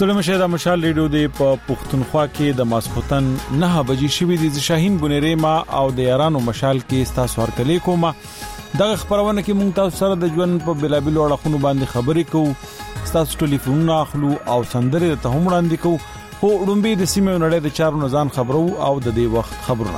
ستړي مشه د مشال ریډیو دی په پښتونخوا کې د ماسختن 9 بجې شوې د شاهین بنيري ما او د یارانو مشال کې ستاسو ورکلې کومه دغه خبرونه کې مونږ تاسو سره د ژوند په بلابل وړاندې باندې خبرې کوو ستاسو ټلیفونونه اخلو او سندري ته هم وړاندې کوو خو وړاندې د سیمې نړۍ د چارو نزان خبرو او د دې وخت خبرونه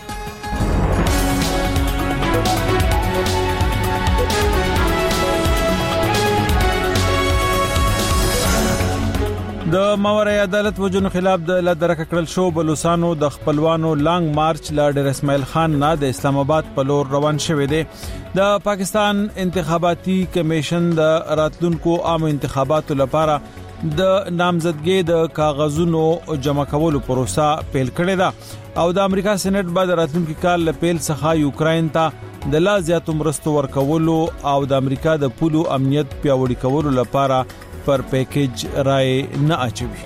د ماورای عدالت وجونو خلاف د لدرک کړل شو بلوچستانو د خپلوانو لانګ مارچ لا ډیر اسماعیل خان نه د اسلام آباد په لور روان شوه دی د پاکستان انتخاباتي کمیشن د راتلونکو عام انتخاباتو لپاره د نامزدګۍ د کاغذونو جمع کولو پروسه پیل کړې ده او د امریکا سېنات بعد راتلونکي کال له پیل څخه یوکرين ته د لا زیاتو مرستو ورکولو او د امریکا د پولو امنیت پیاوړي کولو لپاره پر پیکیج رائے نه اچوي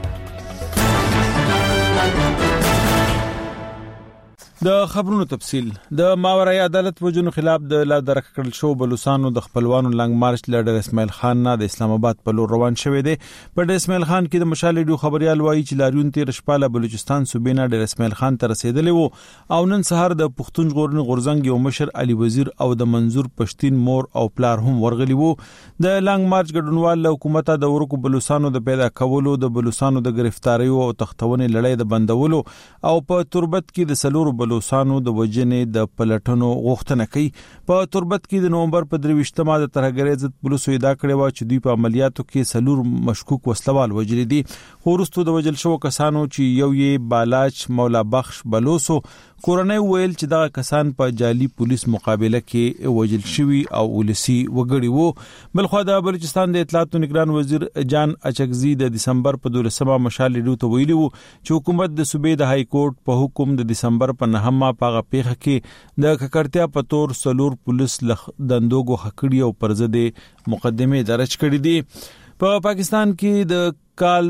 د خبرونو تفصيل د ماورای عدالت وجونو خلاف د لا درک کړل شو بلوچستانو د خپلوانو لنګ مارچ لیډر اسماعیل خان نه د اسلام آباد په لور روان شوه دی په اسماعیل خان کې د مشال ریډیو خبريال وایي چې لاریون تیر شپاله بلوچستان صوبې نه د اسماعیل خان ته رسیدلی وو او نن سهار د پښتون ژغورنې غورزنګ یو مشر علي وزیر او د منظور پښتين مور او پلار هم ورغلی وو د لنګ مارچ ګډونوال حکومت د ورکو بلوچستانو د پیدا کولو د بلوچستانو د گرفتاری او تختونې لړۍ د بندولو او په تربت کې د سلور بلوچستانو د وجنې د پلټنو غوښتنه کوي په تربت کې د نومبر په 23مه د ترهګرۍ ضد پولیسو ادعا کړې و چې دوی په عملیاتو کې سلور مشکوک وسلوال وجل دي خورستو د وجل شو کسانو چې یو یې بالاچ مولا بخش بلوسو کورنۍ ویل چې دا کسان په جالي پولیس مقابله کې وجل شوی او ولسی وګړي وو بلخو د بلوچستان د اطلاعات نگران وزیر جان اچکزي د دسمبر په 12مه مشال ریډیو ته ویلي وو چې حکومت د صوبې د های کورټ په حکم د دسمبر په 9مه پاغه پیخه کې د ککړتیا په تور سلور پولیس دندوګو حکړی او پرزده مقدمه درج کړې دي په پاکستان کې د کال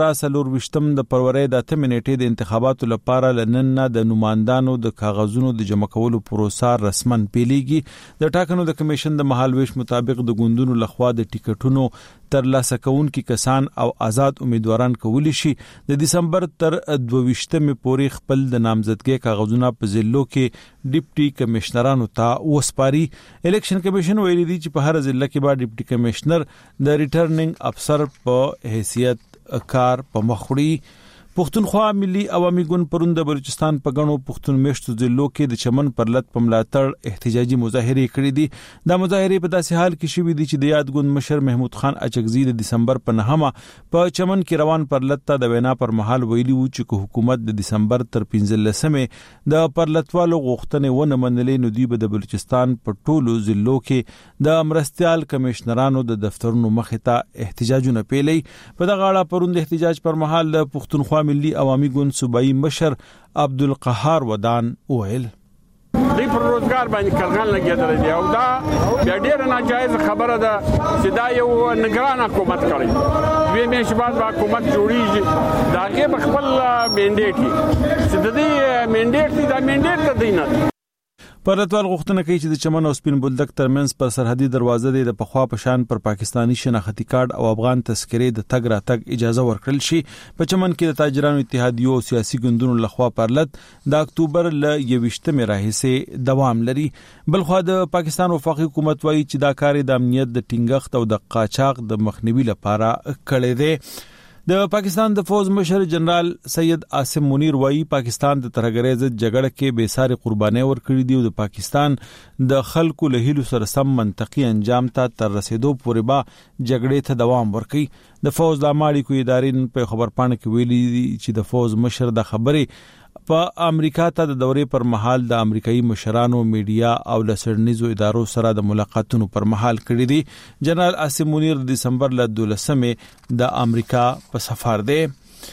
2023 د فروری د 8 نیټې د انتخاباتو لپاره لنن د نمائندانو د کاغذونو د جمع کولو پروسه رسمن پیلېږي د ټاکنو د کمیشن د مهالويش مطابق د ګوندونو لخوا د ټیکټونو تر لاسه کونکي کسان او آزاد امیدواران کولی شي د دسمبر تر 22مې پورې خپل د نامزدګۍ کاغذونه په ضلعو کې ډیپټي کمشنرانو ته وسپاري الیکشن کمیشن ویلي دی چې په هر ضلع کې به ډیپټي کمشنر د ریټرنینګ افسر په حیثیت کار په مخړی پښتونخوا ملي عوامي ګوند پروند د بلوچستان په غنو پښتون میشتو ضلعو کې د چمن پرلط په ملاتړ احتجاجي مظاهره کړې دي د مظاهره په داسې حال کې شوې دي چې د یاد ګوند مشر محمود خان اچکزي د دسمبر په 9مه په چمن کې روان پرلط ته د وینا پر مهال ویلي وو چې حکومت د دسمبر تر 15مه د پرلطوالو غوښتنې ونه منلې نو دی به د بلوچستان په ټولو ضلعو کې د امرستيال کمشنرانو د دفترونو مخې ته احتجاجونه پیلي په دغه اړه پروند احتجاج پر مهال د پښتونخوا ملي عوامي ګوند صوبایي مشر عبدالقهار ودان ویل دی پر روزګار باندې کلغان لګیدل دي او دا ډېر ناجایز خبره ده چې دا یو نگران حکومت کوي وی مې شباب حکومت جوړیږي دا کې خپل منډیټ چې د دې منډیټ دا منډیټ دی نه پرلطوال غوښتنه کوي چې د چمن او سپین بولدک ترمنځ پر سرحدي دروازه د پخوا پشان پر پاکستانی شناختی کارت او افغان تذکره د تګ راتګ اجازه ورکړل شي په چمن کې د تاجرانو اتحادیو او سیاسي ګوندونو لخوا پرلط د اکتوبر ل 28مې راهیسه دوام لري بلخو د پاکستان وفاقي حکومت وایي چې دا کار د امنیت د ټینګښت او د قاچاق د مخنیوي لپاره کړی دی د پاکستان د فوج مشر جنرال سید عاصم منیر وایي پاکستان د ترهګرۍ ضد جګړه کې بے ساري قرباني ورکړې دي او د پاکستان د خلکو له هیلو سره سم منطقي انجام ته تر رسیدو پورې به جګړې ته دوام ورکړي د فوج د اماړي کو ادارې په خبرپاڼه کې ویلي چې د فوج مشر د خبرې په امریکا ته د دورې پر مهال د امریکایي مشرانو میډیا او لسرنیزو ادارو سره د ملاقاتونو پر مهال کړی دي جنرال عاصم منیر د دسمبر ل 12مې د امریکا په سفر دی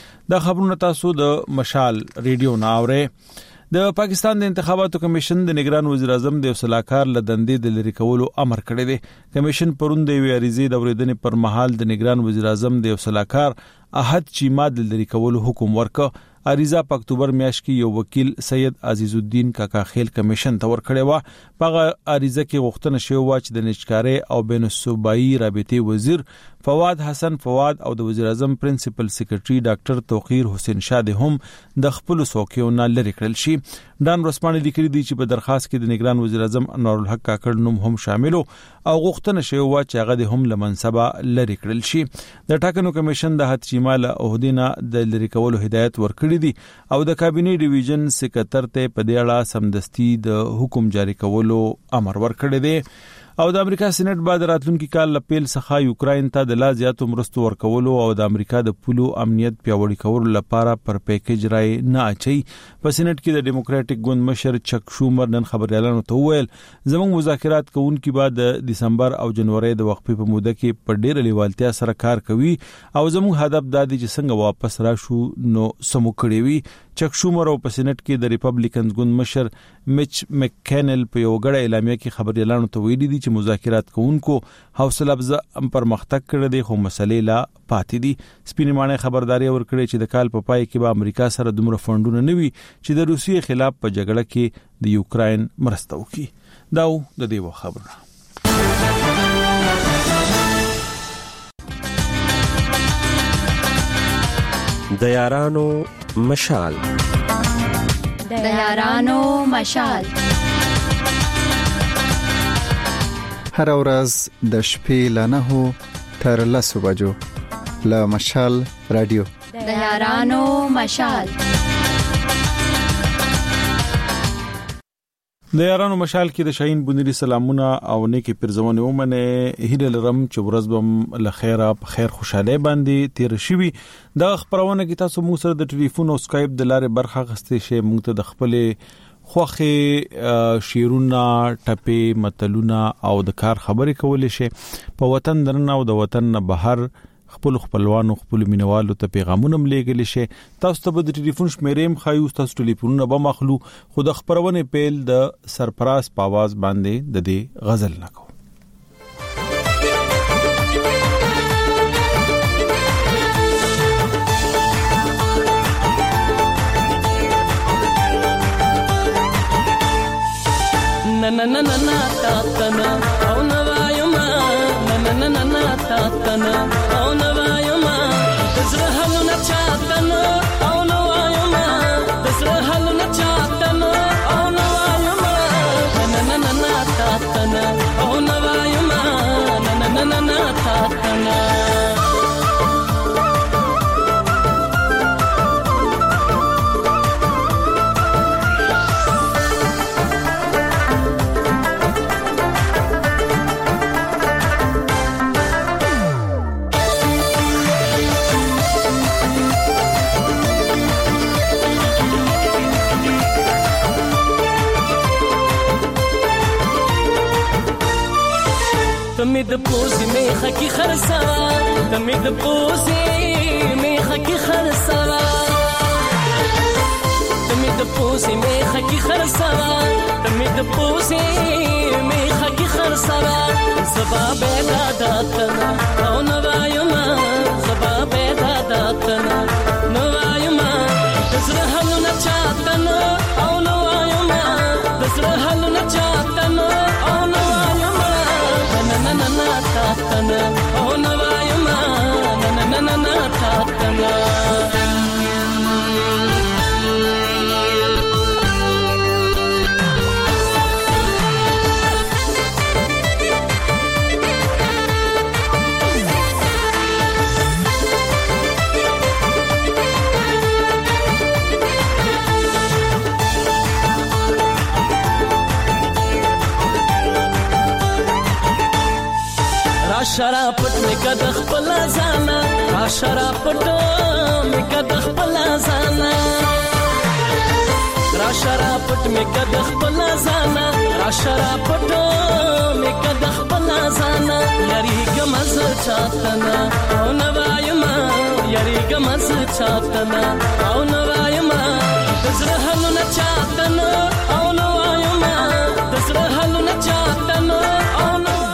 د خبرونو تاسو د مشال ریډیو ناوره د پاکستان د انتخاباتو کمیشن د نگران وزیر اعظم د صلاحکار لدندې د لری کولو امر کړی دی کمیشن پروند د ویریزي د اوریدنې پر مهال د نگران وزیر اعظم د صلاحکار احد چیما د لری کولو حکم ورکړ اریزا په اکتوبر میاشت کې یو وکیل سید عزیز الدین کاکا خیل کمیشن ته ورکړی و په اریزا کې غوښتنه شوی و چې د نشکاري او بین الصوبایي رابطې وزیر فواد حسن فواد او د وزیر اعظم پرنسپل سیکریټري ډاکټر توقیر حسین شاه هم د خپل څوکیونه لری کړل شي. ډان ورسپانې لیکلي دي چې په درخواست کې د نگران وزیر اعظم انوار الحق کاکړ نوم هم شامل او غوښتنه شوی و چې هغه هم له منصبه لری کړل شي. د ټاکنو کمیشن د حد شمال عہدینا د لری کولو هدایت ورکړي دي او د کابینه ډیویژن سکرټر ته په دې اړه سمدستي د حکم جاری کولو امر ورکړی دی. او د امریکا سېنات بعد راتلونکي کال لپیل څخه یوکرين ته د لا زیاتو مرستو ورکولو او د امریکا د پولو امنیت پیاوړی کولو لپاره پر پیکیج رائے نه اچي. په سېنات کې د ډیموکراټک ګوند مشر چک شومر نن خبريالانو ته وویل زموږ مذاکرات کوونکي بعد د دسمبر او جنوري د وقفې په موده کې په ډېر لیوالتیا سره کار کوي او زموږ هدف دا دی چې څنګه واپس راشو نو سمو کړی وي. چک شومر او په سېنات کې د ریپبلیکنز ګوند مشر میچ مکینل په یو غړ اعلامیه کې خبريالانو ته ویلي دي چې مذاکرات کوونکو حوصله افزا پرمختګ کړی دی خو مسلې لا پاتې دي. سپینمانه خبرداري ورکړي چې د کال په پای کې به امریکا سره دومره فندونه نوي چې د روسیې خلاف په جګړه کې د یوکرين مرسته وکړي. داو د دې خبره. د یارانو مشال د یارانو مشال هر ورځ د شپې له 9 تر 10 بجو له مشال رادیو د یارانو مشال. د یارانو مشال کې د شاهین بنيري سلامونه او نیکی پرزونه ومنه هیله لرم چې ورځ بم له خیره په خیر خوشاله باندې تیر شي. د خبرونه کې تاسو موږ سره د ټلیفون او سکایپ د لارې برخه غستې شي موږ ته د خپل خوخه شیرونه ټپه متلونه او د کار خبرې کولې شي په وطن درنه او د وطن نه بهر خپلوانو خپل مینوالو ته پیغامونه ملګری شي. تاسو ته د ټلیفون شمیرې خایو تاسو ټلیفونونه به مخلو خود خبرونه پیل د سرپراز په आवाज باندې د دې غزل نکو. na na na na ta ta na au na vayuma na na na na ta ta na au na vayuma tazrahalu na cha ta na au na vayuma tazrahalu na cha ta na au na vayuma na na na na ta ta na au na vayuma na na na na ta ta na تمید پوزی میخه کی خرسا تمید پوزی میخه کی خرسا تمید پوزی میخه کی خرسا تمید پوزی میخه کی خرسا زبا بیدا داتنا او نوایما زبا بیدا داتنا نوایما تزرحلو نچاتنا او نوایما تزرحلو نچاتنا او نوایما na na na ta ta na oh na vayuma na na na na ta ta na شرافت میں کدخ پلا زانا شرافت میں کدخ پلا زانا شرافت میں کدخ پلا زانا شرافت میں کدخ پلا زانا یاری گمز چاتنا او نوایما یاری گمز چاتنا او نوایما تزرحلو نچاتنا او نوایما تزرحلو نچاتنا او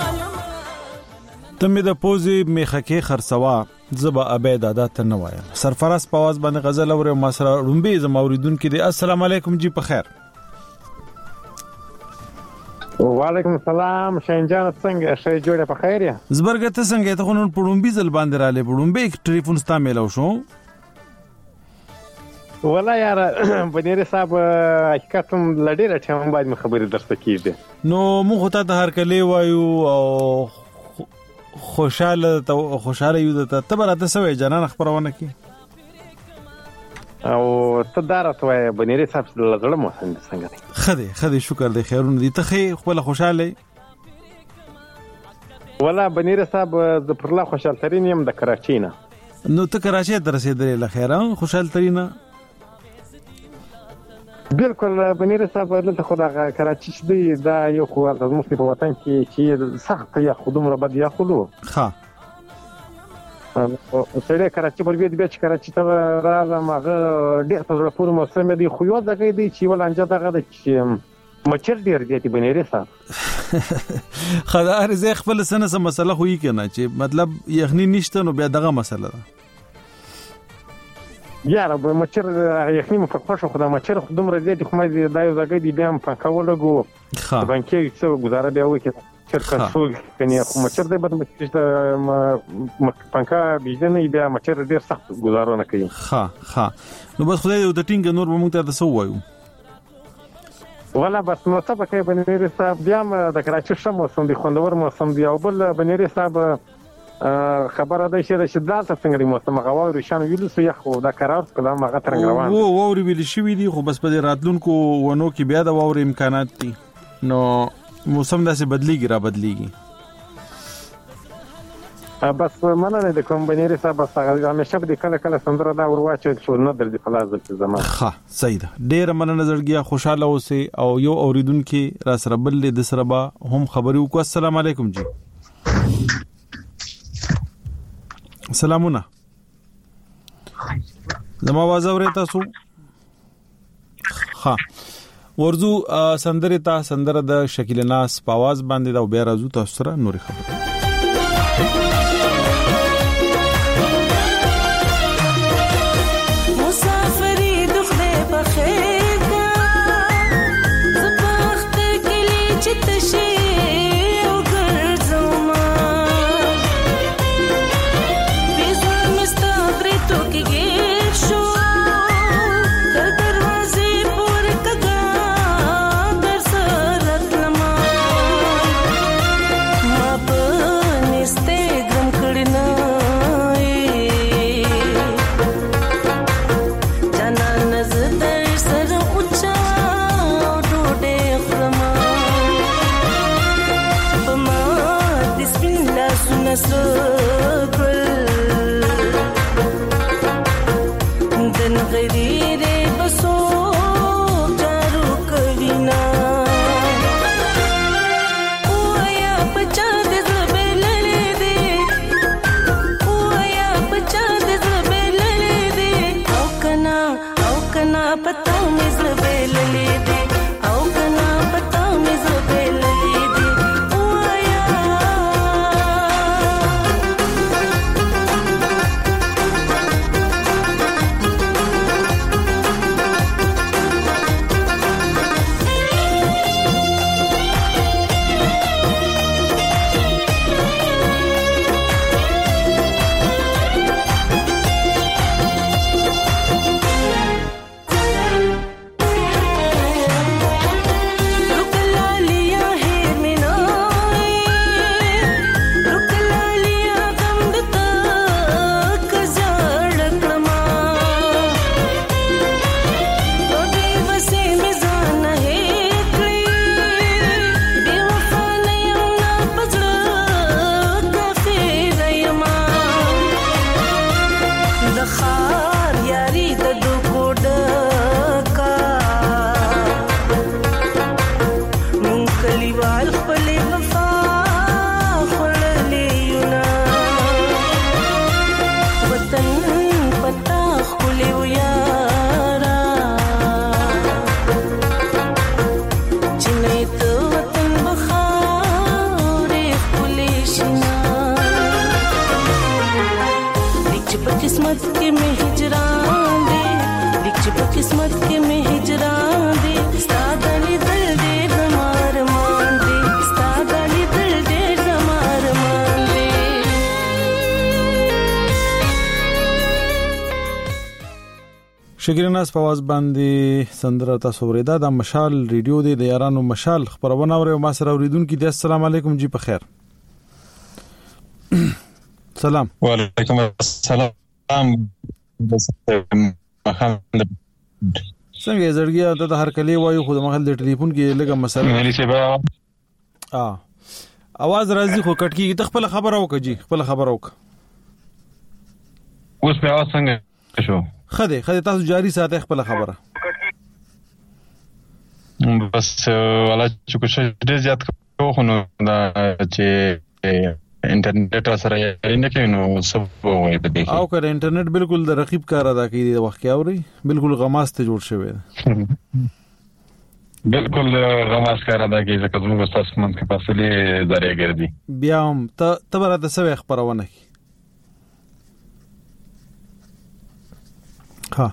تمه د پوزي میخکه خرڅوا زبا ابید عادت نه وایم. سرفراز په आवाज باندې غزل اورې ما سره رومبي زما اوریدون کې دي. السلام علیکم جی په خیر. وعلیکم السلام شینجان څنګه شې جوړه په خیر یا زبرګه ته څنګه ته خونن پړومبي ځل باندې را لې پړومبي ټلیفون ستا میلاو شو ولا یار بنيري صاحب حقیقت لډیره ټیم باید خبرې درته کیږي نو موږ ته هر کله وایو او خوشاله یو ته تبرته سوې جنان خبرونه کی او تدارت وای بنيري صاحب لږه مو څنګه خدي شکر دی خیرونه دي ته خپل خوشاله ولا بنيري صاحب د پرلا خوشاله ترين يم د کراچۍ نه نو ته کراچۍ ته رسیدلې لخيره خوشاله ترينه بالکل بنيري صاحب دلته خو د کراچۍ دی دا یو خو د مسلمان په وطن کې چې سخت یا خودم را بد یا خلو ها سړی کراچۍ پر بیا چې کراچۍ ته راغلم هغه ډېر په زړه پورې موسم دی خو یو دغه دی چې ولانجه دغه د مچر ډېر دی بنيري صاحب خدای زه خپل سنه سم مسله خو یې کنه چې مطلب یخنی نشته نو بیا دغه مسله ده یاره مچر یخنی مفخوشه خدای مچر خودم را دی خو مې دا یو دغه دی بیا په کولګو بانکي څو گزاره بیا وکړه چرته څو کني خو مچر دی بد مچر پنکا بيجنه بیا مچر ډیر سخت گزارونه کوي ها نو بس خدای د ټینګ نور به موږ ته تاسو وایو ولا بس نو څه پکې بنيري صاحب بیا د کراچۍ شمو موسم دی خوندور موسم دی او بل بنيري صاحب خبره ده چې شدت څنګه دی موسم غوا ورشان ویلو سو یخ دا قرار کلام هغه ترنګ روان وو ووري ویل شي دي خو بس په راتلونکو ونو کې بیا د وور امکانات دي نو موسم داسې بدلیږي را بدلیږي بس مننه د کوم بنيري صاحب همیشه به کله سندره دا ورواچو چې نه درځي فلاز د زمان ها صحیح ده ډیر مننه زړګیا خوشاله اوسه او یو اوریدونکو را سره بل د سره با هم خبرو کو السلام علیکم جی سلامونه زما आवाज اورئ تاسو ها ورزو سندره د شکیل ناس په आवाज باندې دا بیا راځو تاسو سره نوري خبره किस्मत के में हिजरान दे सादली दल दे हमार मान दे شګرناس په واز باندې سندره تاسو ورېدا د مشال ریډیو د یارانو مشال خبرونه اوري ما سره اوریدونکو دي. السلام علیکم جی په خیر. سلام. وعلیکم السلام. څنګه زړګیا ته هر کلی وایو خو د مخل د ټلیفون کې لګه مسله ملي سبا आवाज راځي خو کټ کې خپل خبر اوکه جی خپل خبر اوکه اوس په आवाज څنګه شو خدای تاسو جاری ساتي خپل خبره بس ولا چې کوشش ډیر زیات کوو نو دا چې انټرنیټ سره یې نه کینو سب وایي په دې او کړه انټرنیټ بالکل د رقیب کار ادا کوي د وخت کې اوري بالکل غماسته جوړ شوی بالکل غماس کار ادا کوي ځکه موږ تاسو مونږ په فاصله درې ګرځي بیا هم ته برته سوي خبرونه کی ها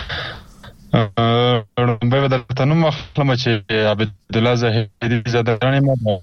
به درته نو مخلمه چې عبد الله زاهدی زادرانی ما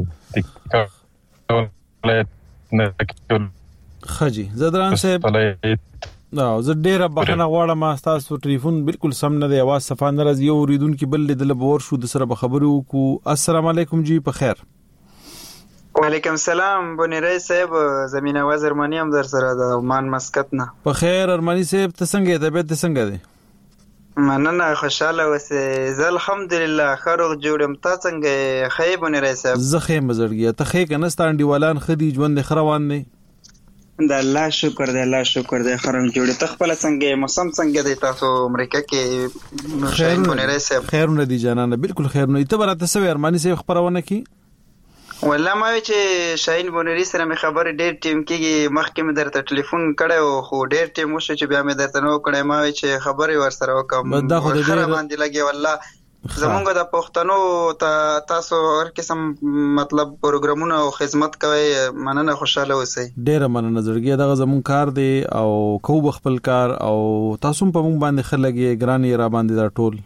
خجی زدران صاحب نو زه ډیره بخنه غواړم تاسو ټلیفون بالکل سم نه دی आवाज صفه نه راځي یو ریدون کې بل دل بور شو د سره خبرو کو. السلام علیکم جی په خیر. وعلیکم السلام بونی رئیس صاحب زمین आवाज ارمانی هم در سره د عمان مسقط نه په خیر. ارمانی صاحب ته څنګه طبيعت څنګه دی؟ مننه خوشاله اوسه زه الحمدلله خروغ جوړم. تا څنګه خې بونی رئیس صاحب؟ زه خې مزړګیا ته خې کنه ستانډي ولان خدي ژوند خروان نه د الله شکر دی خرم جوړه تخپل څنګه موسم څنګه دی تاسو امریکا کې خیر بونی رئیس صاحب؟ خیر نه دی جانانه بالکل خیر نه. ته برته سوي ارمانی صاحب خبرونه کی والله ما چې شاهین بونری سره مې خبر ډېر ټیم کې مخکې مې درته ټلیفون کړو خو ډېر ټیم وشو چې بیا مې درته نو کړې ما چې خبرې ور سره وکم دا خو ډېر باندې لګي والله زمونږ د پښتنو تاسو هر قسم مطلب پروګرامونه او خدمت کوي. مننه خوشاله اوسئ. ډېر مننه زړګي دغه زمون کار دی او کو خپل کار او تاسو په مونږ باندې خلګي ګرانی را باندې دا ټول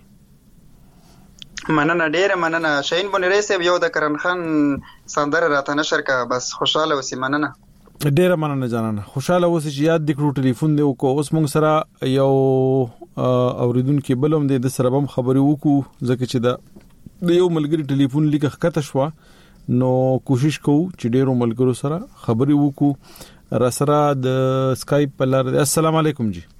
مننه ډیره مننه. شاهین بونری صاحب یو د کرن خان سندره راته نشر کا بس خوشاله اوسئ. مننه ډیره مننه جانانه خوشاله اوسئ چې یاد دکړو ټلیفون دی او اوس موږ سره یو اوریدونکو بلوم دی د سره بم خبري وکړو ځکه چې د یو ملګری ټلیفون لیک خطه شو نو کوشش کوو چې ډیرو ملګرو سره خبري وکړو را سره د اسکایپ په لار. السلام علیکم جی.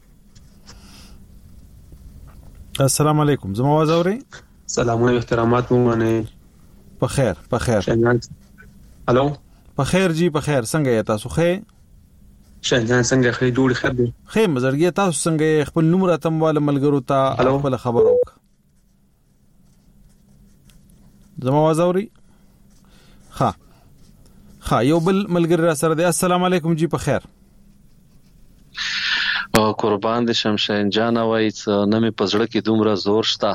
السلام علیکم زما आवाज اوري؟ سلام علیکم احترامات مو منه په خیر الو په خیر جی په خیر څنګه یې تاسو خې شنجان څنګه خې ډوړي خیر دی خې مزرګي تاسو څنګه خپل نمبر اتم والا ملګرو ته خپل خبر وک زما आवाज اوري ها یو بل ملګری را سره دی. السلام علیکم جی په خیر. قربان دي شمشین جان وای څه نمې پزړه کې دومره زور شتا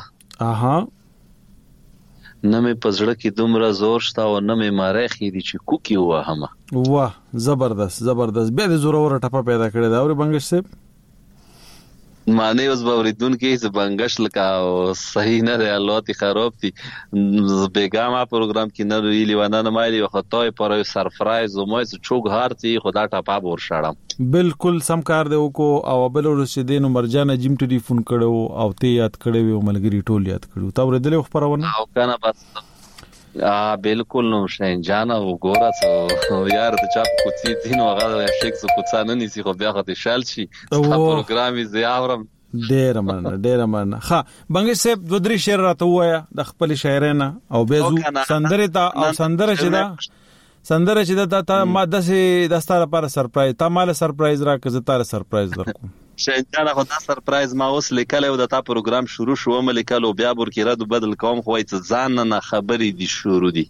نمې پزړه کې دومره زور شتا او نمې ماره خې دي چې کوکی وهمه واه زبردست بیا د زوره ور ټپه پیدا کړی دا اور بنگش صاحب معنی اوس باوریدون کې چې بنگش لکا او صحیح نه دی الله تی خراب دي بیګاما پروګرام کې نه ویلی ونه نه مایلی خدای پر سرپرایز او مې چوک هارتي خدا ټپه ور شړم بالکل سم کار دی وکاو او بل رسیدین مرجان جیم ټلیفون کړو او ته یاد کړو ملګری ټول یاد کړو تا ور دلې خبرونه او کنه بس بالکل نو شین جان او ګورا څو یار ته چا کوڅې دین او هغه شیک څو کوڅه نه نيسي خو بیا خو شال شي پروګرام یې زیاورم ډیر مننه ها بنگش صاحب دو درې شعر راته وایا د خپل شاعرانه او بیزو سندره تا او سندره چې دا تا ما د ستاره لپاره سرپرایز تا مال سرپرایز راکزه تاره سرپرایز درکو شاید خدا سرپرایز ما اوس لیکل او د تا پروګرام شروع شو ملکل او بیا بور کې رد بدل کوم خو چې ځان نه خبرې دي شروع دي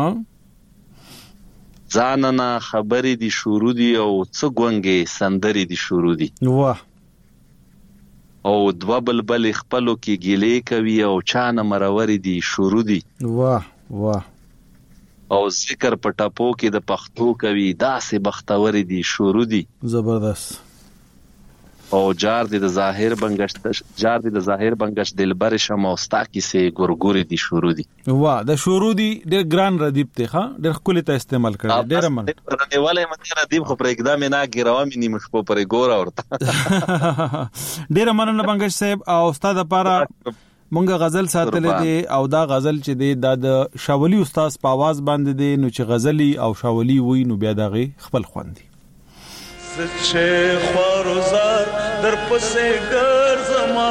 ځان نه خبرې دي شروع دي او څه ګونګې سندرې دي شروع دي واه او دوا بلبل خپلو کې ګیلې کوي او چانه مروري دي شروع دي واه او ذکر په ټاپو کې د پښتو کوي داسې بختوري دي شروع دي زبردست او جار دي د ظاهر بنگش دلبر شماستا کیسه ګورګوري دي شروع دي واه د شروع دي ډېر ګران ردیب ته ښه ډېر خپل ته استعمال کړي ډېر من ولې مته ردیب خو پر اقدام نه ګراوامي نیمه شپه پر ګورا ورته ډېر مننه بنگش صاحب او استاد لپاره مونږه غزل ساتلې دي او دا غزل چې دی د شاولي استاد په आवाज باندې دی نو چې غزلي او شاولي وای نو بیا دغه خپل خوندي سچه خوارزار در پسې ګرځما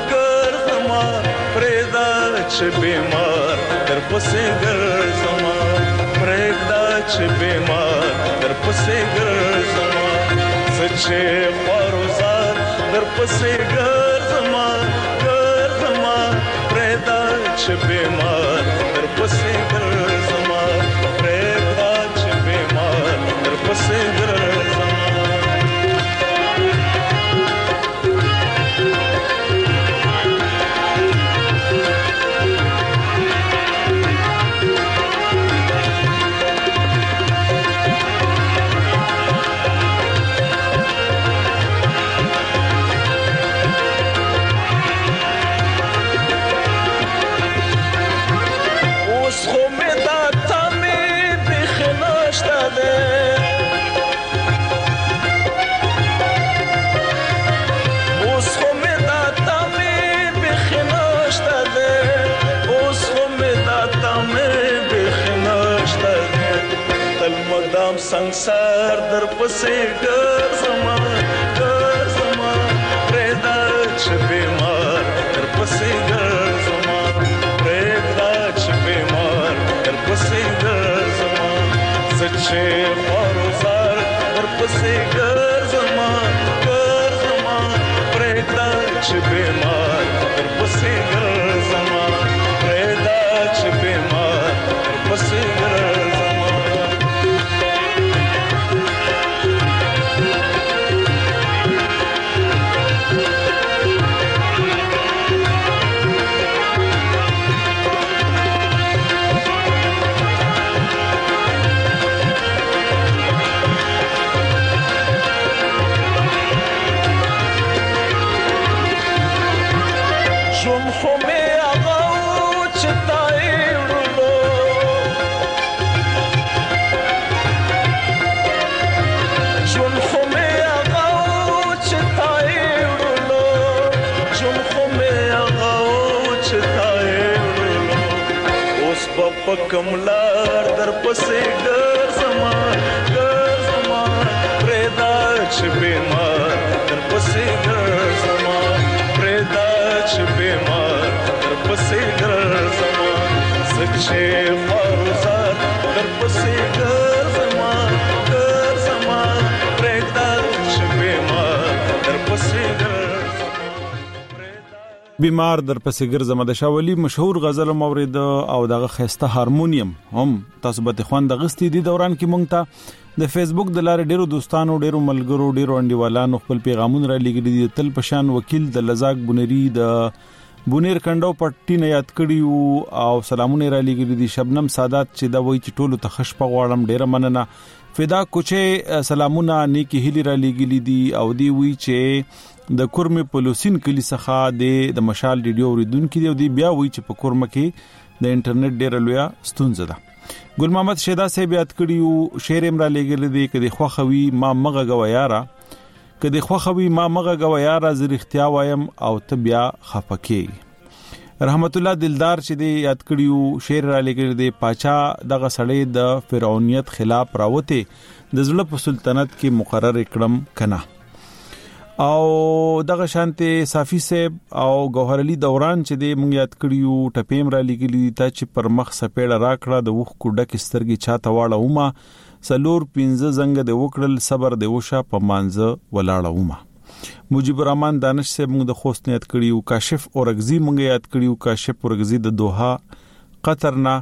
پرېدا چې بیمار در پسې ګرځما پرېدا چې بیمار در پسې ګرځما سچه خوارزار در پسې ګرځما پرېدا چې بیمار در پسې ګرځما پرېدا چې بیمار در پسې ګرځما संसार दर पसे ګرځما پرېدا چې بیمار در پسې ګرځما پرېدا چې بیمار در پسې ګرځما سچې خوارزار در پسې ګرځما پرېدا چې بیمار در پسې ګرځما پرېدا چې بیمار در پسې ګرځما کملار در پسې ګرځما پرېدا چې بیمار در پسې ګرځما پرېدا چې بیمار در پسې ګرځما سچې خوارزار در پسې ګرځما پرېدا چې بیمار در پسې ګرځما بیمار در پسې ګرځم د شاولي مشهور غزل مورید او دغه خسته هارمونیم هم تاسو به خوند غستی دي دوران کې مونږ ته د فیسبوک د لارې ډیرو دوستانو ډیرو ملګرو ډیرو انډیوالانو خپل پیغامونه را لګیدي دي تل پشان وکیل د لزاق بونری د بونیر کندو پټی نه یاد کړیو او سلامونه را لګیدي دي شبنم سادات چې دا وای چې ټولو ته خش په غواړم ډیره مننه فدا کوچه سلامونه نیکی هلی را لګیدي دي او دی وی چې د کورمه پولوسین کلی څخه د مشال ریډیو اوریدونکو دی بیا وی چې په کورمه کې د انټرنیټ ډیره لوی ستونزه ده ګل محمد شیدا صاحب یاد کړیو شعر امرا لګل دی کدي خوخوي ما مغه غویارا کدي خوخوي ما مغه غویارا زر اختیا وایم او ته بیا خفکی رحمت الله دلدار چې دی یاد کړیو شعر را لګل دی پاچا دغه سړی د فرعونیت خلاف راوته د زړه په سلطنت کې مقرر کړم کنا او دغه شانته صافی صاحب او گوهر علي دوران چې دی مونږ یاد کړیو ټپیم را لګلی تا چې پر مخ سپېړه راکړه د وخ کوډک سترګي چاته واړه ومه سلور 15 زنګ د وکړل صبر د وشا په مانزه ولاړه ومه مجيب الرحمن دانش صاحب مونږ د خوست یاد کړیو کاشف اورغزي مونږ یاد کړیو کاشف اورغزي د دوحه قطر نه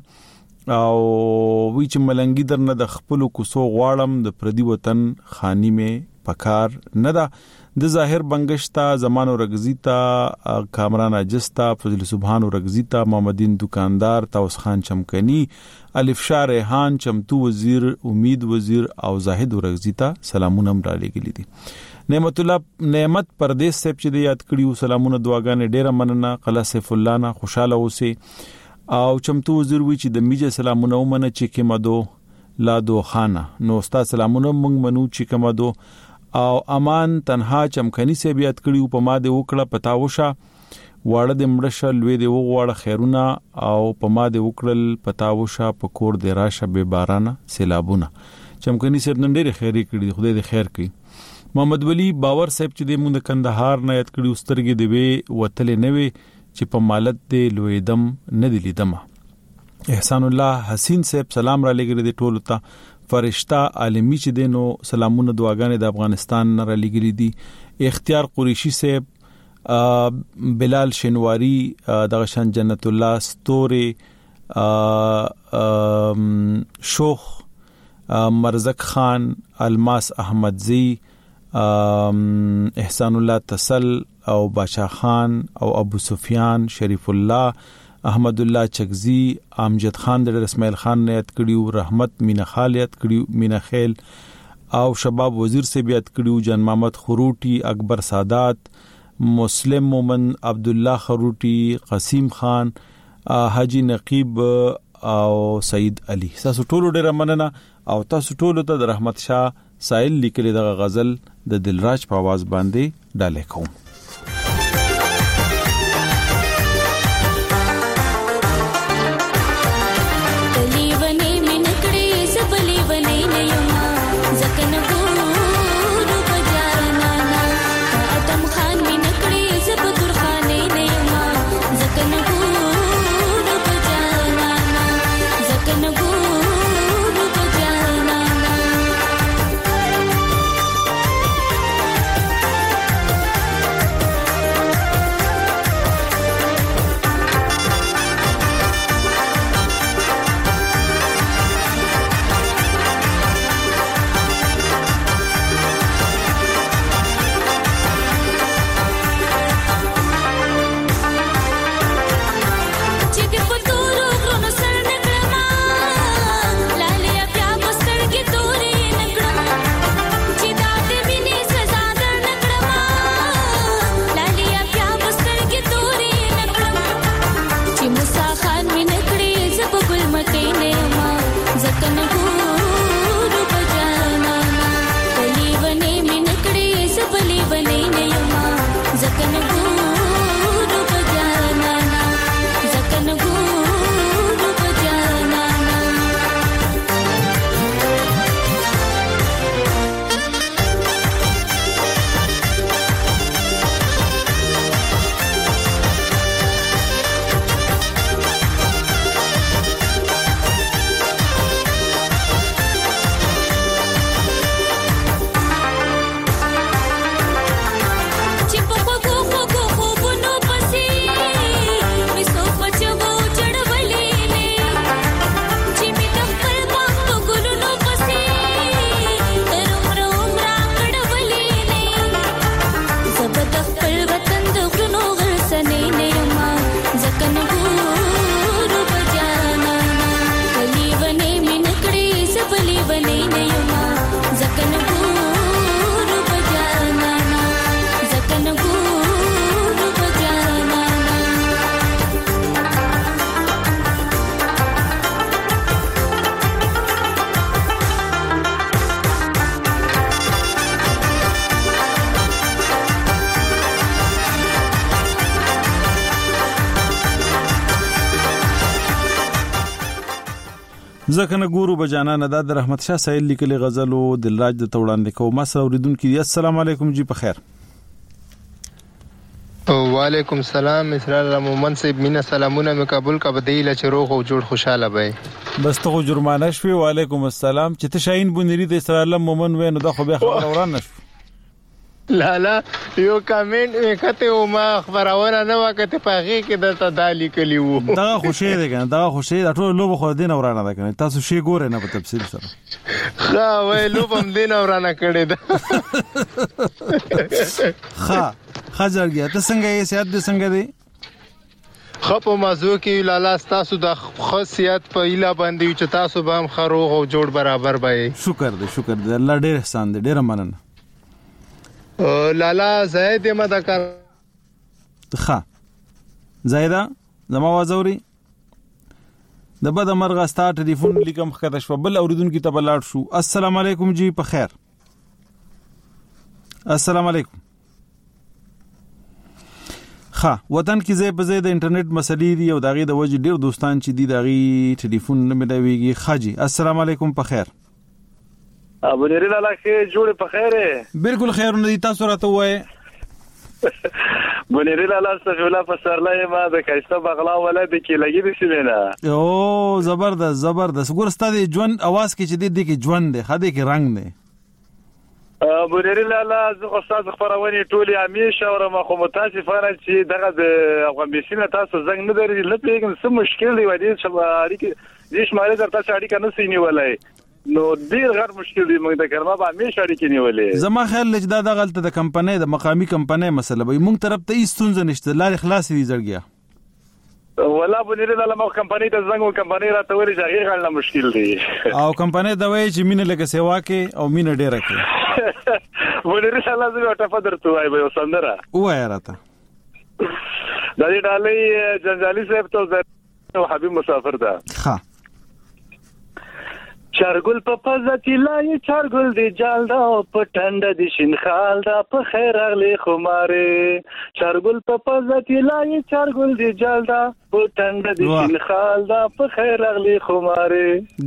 او وی چې ملنګي درنه د خپل کوسو غواړم د پردي وطن خاني مې پکار نه ده. د ظاهر بنگشتا، زمانو رگزیتا، کامران اجستا، فضل سبحان رگزیتا، محمدین دکاندار، تاوس خان چمکنی، الف شاه ریحان، چمتو وزیر، امید وزیر او زاهد رگزیتا سلامونه هم را لګلی دي. نعمت پردیس صاحب چې د یاد کړیو سلامونه دعاګانې ډیره مننه. قلا سیف الله نه خوشاله اوسئ. او چمتو وزیر وی چې د میجه سلامونه ومنه چې کمدو لا دو خانه نو استاد سلامونه مونږ منو چې کمدو. او امان تنها چمکنی سے بیات کړیو په ما دې وکړه پتا وشه واړه د مړشه لوی دی وغواړه خیرونه او په ما دې وکړل پتا وشه په کور دی راشه به بارانه سیلابونه. چمکنی سر نن ډېر خیری کړی خدای دې خیر کړي. محمد ولی باور صاحب چې د مونږ کندهار نه یاد کړی سترګې دی وی وتلې نه وی چې په مالت دې لوی دم نه دی لیدمه. احسان الله حسین صاحب سلام را لګری دی ټول ته. فرشتہ عالمی چې دینو سلامونه دعاګانې د افغانستان نه را لګری دي. اختیار قریشی صاحب، بلال شنواری، دغه شان جنت الله ستوري، شوخ مرزق خان، الماس احمدزی، احسان الله تسل او بادشاہ خان او ابو سفیان، شریف الله، احمد الله چغزی، امجد خان، د اسماعیل خان نه یاد کړیو، رحمت مینا خال یاد کړیو، مینا خیل او شباب وزیر سے یاد کړیو، جان محمد خروټی، اکبر سادات، مسلم مومن، عبد الله خروټی، قسیم خان، حاجی نقیب او سید علی. تاسو ټول ډیر مننه او تاسو ټول ته د رحمت شاه سائل لیکلي د غزل د دلراج په आवाज باندې ډالې کوم. ځکه نه ګورو بجانا نه د رحمت شاه سایل لیکلي غزل او دلراج د توړاندې کوم اوریدونکو. السلام علیکم جی، په خیر. وعلیکم السلام. اسرار مومن صاحب مینا سلامونه مې قبول کا بدیله چې روغ او جوړ خوشاله وي. بس ته جرمانه شوي. وعلیکم السلام. چې ته شاهین بونری د اسرار مومن وې نو د خو به خبر اوران نشو. لالا یو کمنټ وکته او ما خبرونه نه وکته پاغي کې د تدالی کلی وو دا خوشی دی کنه دا خوشی دا ټول لوب خو دین ورانه ده کنه تاسو شی ګوره نه په تفصیل سره ها وای لوب هم دین ورانه کړی دا ها خجر گیا ته څنګه یې سیادت دې څنګه دی خپ موضوع کې لالا تاسو د خاصیت په اله باندې چې تاسو به هم خروغ او جوړ برابر وای شکر دې الله ډېر احسان دې ډېر مننه لالا زید مدکر ښه زیدا زما وازوري د بد مرغه ستا ټلیفون لیکم خکته شو بل اوریدونکو ته بلاړ شو السلام علیکم جی په خیر السلام علیکم ها وطن کې زې په زې د انټرنیټ مسلې دی او داغي د وجه ډیر دوستان چې دی داغي ټلیفون نه ملويږي خاجي السلام علیکم په خیر ابو نری لالا کې جوړ په خیره بالکل خیر نه دي تاسو راته وای بنری لالا استغفر په سرلای ما د کایسته بغلا ولادت کې لګي دي سیمه او زبردست ګور ستاسو ژوند आवाज کې چې دی کې ژوند دی خاده کې رنگ دی ابو نری لالا زه استاد خبرونه ټولي همیشه او مخه متاسفانه چې دغه د افغانستان تاسو زنګ نه درې لپاره څه مشکل دی ودی چې اړیکه دې شمارې درته اړیکه نه سینې ولای نو ډیر غیر مشکل دی موږ د کرما به همیشه اړیکې نیولې زما خیال لږ دا غلطه د کمپنۍ د مقامی کمپنۍ مسله به موږ طرف ته ایستونځ نشته لارې خلاص دي زړګیا ولا بنری لاله مو کمپنۍ ته زنګ او کمپنۍ راته ورې ځای غل مشکل دی او کمپنۍ دا وایي چې مینه لکه سیوا کې او مینه ډیره کې بنری لاله زه ټاپه درته وای به سندره وای راته د دې ډالۍ جنجالي صاحب ته او حبيب مسافر ده ها چارګل په پزتی لای چارګل دی جالدا په ټنډه دی شینخال دا په خیر اغلی خماره چارګل په پزتی لای چارګل دی جالدا په ټنډه دی شینخال دا په خیر اغلی خماره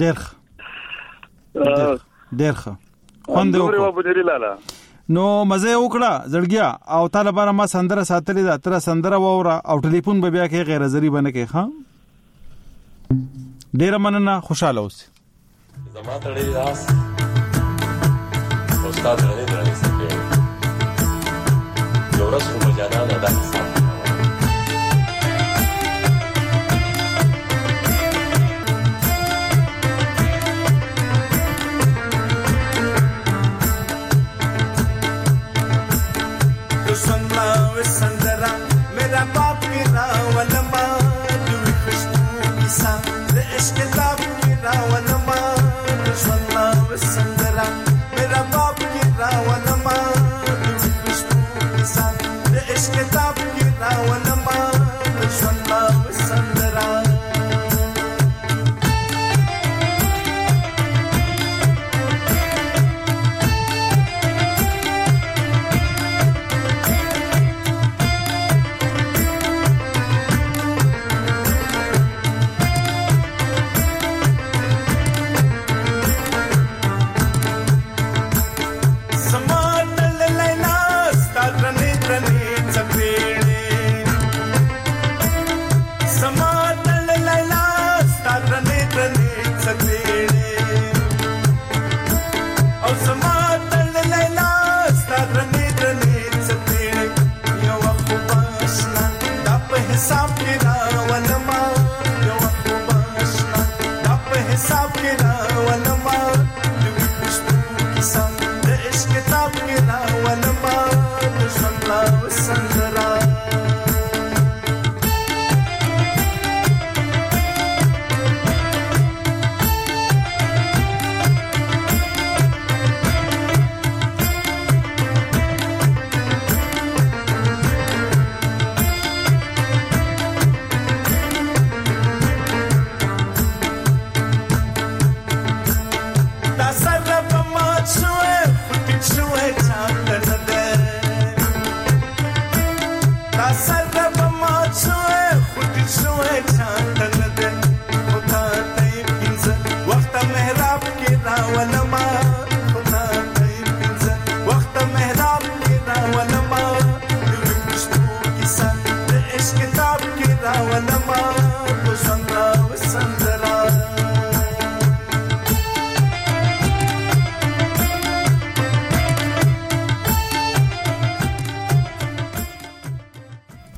ډېرخه خوند وکړه نو مزه وکړه زړګیا او طالبانه ما سندره ساتلې دا تر سندره ووره او ټلیفون به بیا کې غیر ضروري بنه کې ها ډېر مننه خوشاله اوسئ زما ته ډېر راس استاد درنې سکے یو ورځ په مجانا نه دا حساب سنگلا وسندرا میرا باپ میرا ولما دوی خوشبو کیسا د عشق تاب میرا ولما سنگلا وسندرا میرا باپ میرا ولما دوی خوشبو کیسا د عشق تاب میرا ولما سنگلا وسندرا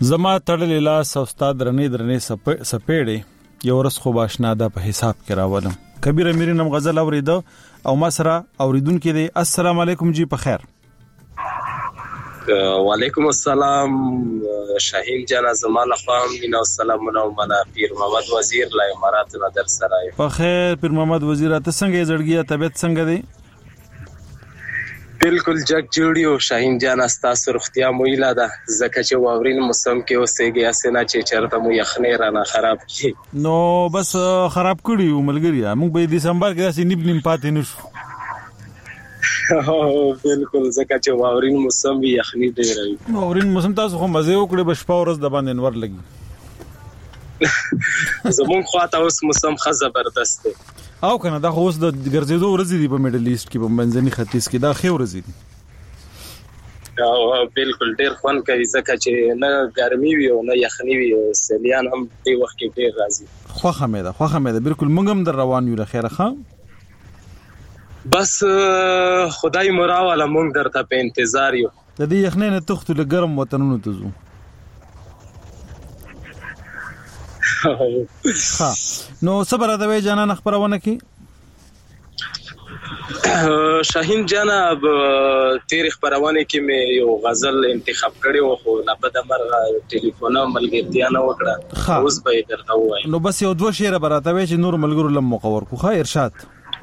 زما تړلې لاس او استاد درنې سپېړې یو ورځ خو باشنا ده په حساب کې راولم. کبیر امیرینم غزل اوریدو او ما سره اوریدونکو دی. السلام علیکم جی په خیر. وعلیکم السلام شاهین جان زمانه خام مینا السلام علیکم پیر محمد وزیر لا امارات نظر سرای. په خیر پیر محمد وزیر ته څنګه زړګیا طبيعت څنګه دی؟ بالکل جگ جوړیو شاهین جان تاسو روغتیا مو اله ده زکه چې واورین موسم کې اوسېږي اسنه چې چرته مو یخنې رانه خراب کی نو بس خراب کړیو ملګری موږ به دسمبر کې داسې نیم پاتې نشو. بالکل زکه چې واورین موسم یخنې ډیر وي. واورین موسم تاسو خو مزه وکړي بشپا ورځ د باندې انور لګي. زمون خواته اوس موسم خ زبردست دی او کنه دا خو اوس د ګرځېدو ورځې دی په میډل ایست کې په منځني ختیځ کې دا خې ورځې دي. او بالکل ډیر خوان کوي ځکه چې نه ګرمي وي او نه یخني وي او سیلیان هم په وخت کې ډیر راځي. خوخه مې ده بالکل موږ هم در روان یو خیره خام بس خدای مراواله موږ درته په انتظار یو. د دې یخنۍ نه تختو له ګرم وطنونو ته ځو. ها نو صبر د وی جانا خبرونه کی شاهین جناب تیر خبرونه کې مې یو غزل انتخاب کړی و خو نه په دمر ټلیفون ملګرتیا نه وکړه اوس به درته وایم. نو بس یو دوه شعر براته وی چې نور ملګرو لم مقور کو خیر ارشاد.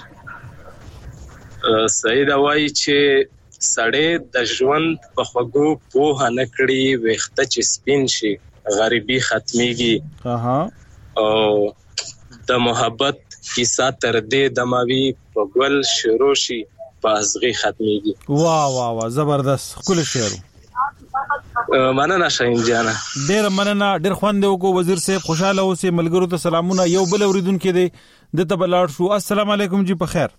سید وای چې سړی د ژوند په خوګو په هنکړي وخته چې سپین شي غریبی ختمیږي او د محبت کیسه تر دې دماوی په ګل شروع شي په ازغي ختمیږي. واه زبردست کول شعر. مننه شاهین جان ډیر مننه ډیر خوند وکړو وزیر صاحب خوشاله اوسې ملګرو ته سلامونه یو بل اوریدونکو دی دته بلاړ شو. السلام علیکم جی په خیر.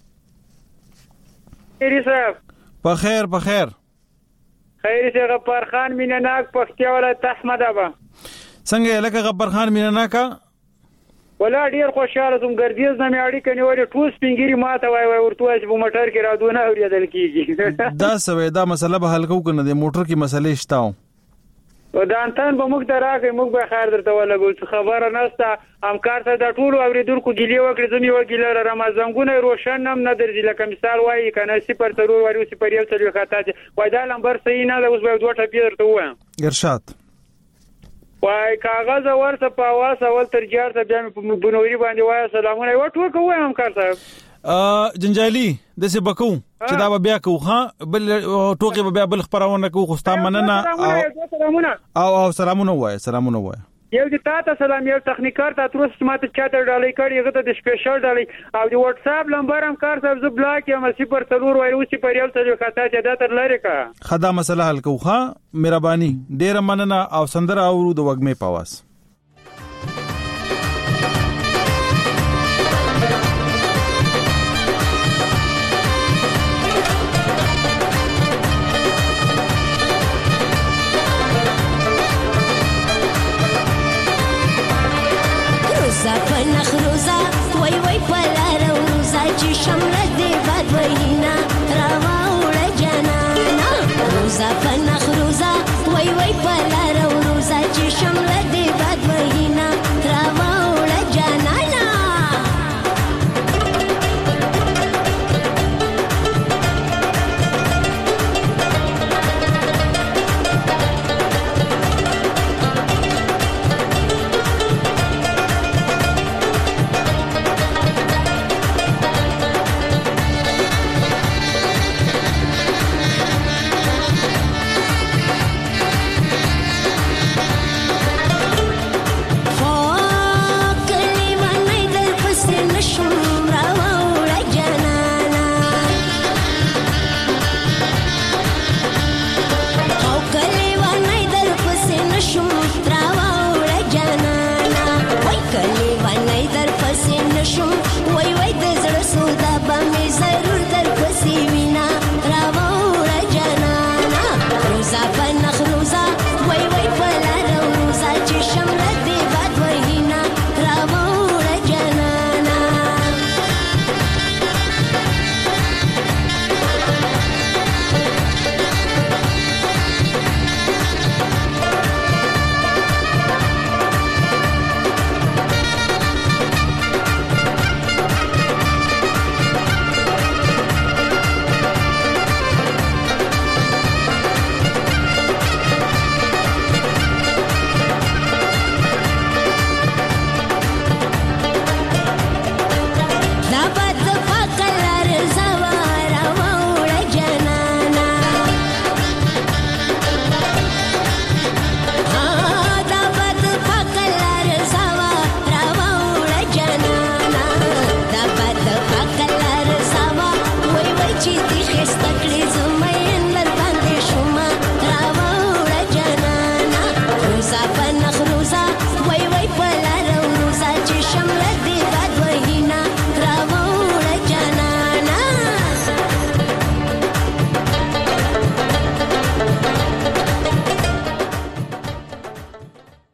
خیر صاحب په خیر خیر شه غفار خان مینناک پختیا ولایت احمد ابا څنګه لکه غفار خان مینناکا ولا ډیر خوشاله زم ګرځیز نه مې اړیکه نیولې ټوس پنګيري ماته وای ورته چې په موټر کې را دونه اوریدل کیږي. دا سوي دا مسله به حل کو کنه د موټر کې مسلې شتاو و دا انتن به موږ دراغه موږ به خیر درته ولګو خبره نسته همکار ته د ټولو اوریدونکو ګیلې وکړي زمي وګیلې رمضانګونه روشن هم نه درځي لکه مثال وایي کنه 0 وایي 0 یو څلور خطا وای دا نمبر صحیح نه ده اوس به دوه ټپی درته وایم. ارشاد وای کاغذ ورته په واس اول تر جار ته بیا په بنوري باندې وای سلامونه و ټول کوم همکار صاحب جنجالي د څه بکو چې دا بیا کو ها بل ټوکی بیا بل خبرونه کو خو ستا مننه او سلامونه وای یو د تاسو سلام یو تخنیکار ته تر اوسه ماته چاته ډالۍ کړی هغه ته د سپیشل ډالۍ او د واتس اپ نمبر هم کار صاحب ز بلاک یم 0 وای او 0 یو څلور خطا چې دا تر لری کا خدا مسله حل کو ها مهرباني ډیر مننه او سندره اورو د وګمې پاواس. نخروزا وای پلار روزا چې شمله دې باد وینا روا وړ جنانا روزا نخروزا وای پلار روزا چې شمله دې باد وینا روا وړ جنانا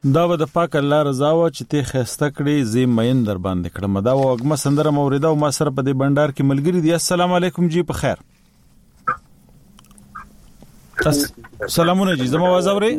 دا و د پاک الله رضا و چې ته خسته کړې زی مین در باندې کړم. دا وګم سندره موریدا او ما سره په دې بندر کې ملګری دی. السلام علیکم جی په خیر. سلامونه جی زما आवाज اوري؟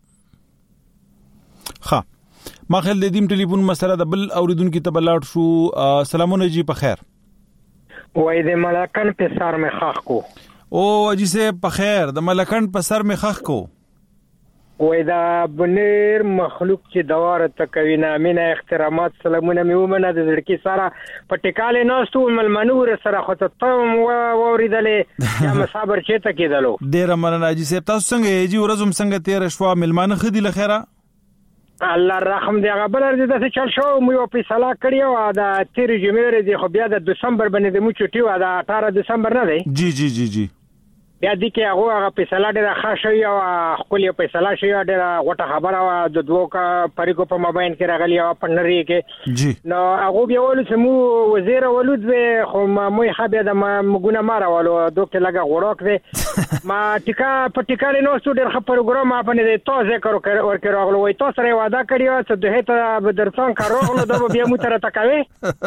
ها ما خل دې ټلیفون مسله د بل اوریدونکو ته بلاړ شو. سلامونه جی په خیر. وای د ملکن په سر می خخ کو. او جی سه په خیر د ملکن په سر می خخ کو. وای دا بنیر مخلوق چې دواره تکوي نامینه احترامات سلامونه می ومنه د لړکی سره پټیکاله نوستو ملمنور سره خو ته تم وریدلې یا مصابر چې تکیدلو. ډیر مننه جی سه تاسو څنګه جی ورځم څنګه تیر شوا ملمانه خدي لخيره الله رحم دی. هغه بل ورځ د چل شو مو په صلاح کړیو دا 13 جمعې دی خو بیا د دسمبر باندې د مو چټي و دا 18 دسمبر نه دی. جی جی جی جی بیا د کې هغه په صلاح ډیره خاصه یو خپل په صلاح شي ډیره غټه خبره و د دوه کا پریکو په مابین کې راغلی او پنری کې جی نو هغه بیا ول چې مو وزیر ولود به خو مو حبه د مګونه مارولو دوکه لګه غوړوک دی ما ټیکا په ټیکا نو څو ډیر خبر پروګرام باندې د تو ذکر ورکړ راغلو وای تاسو سره وعده کړیو چې د هته به درڅون کارو نو د بیا مو تر تکوي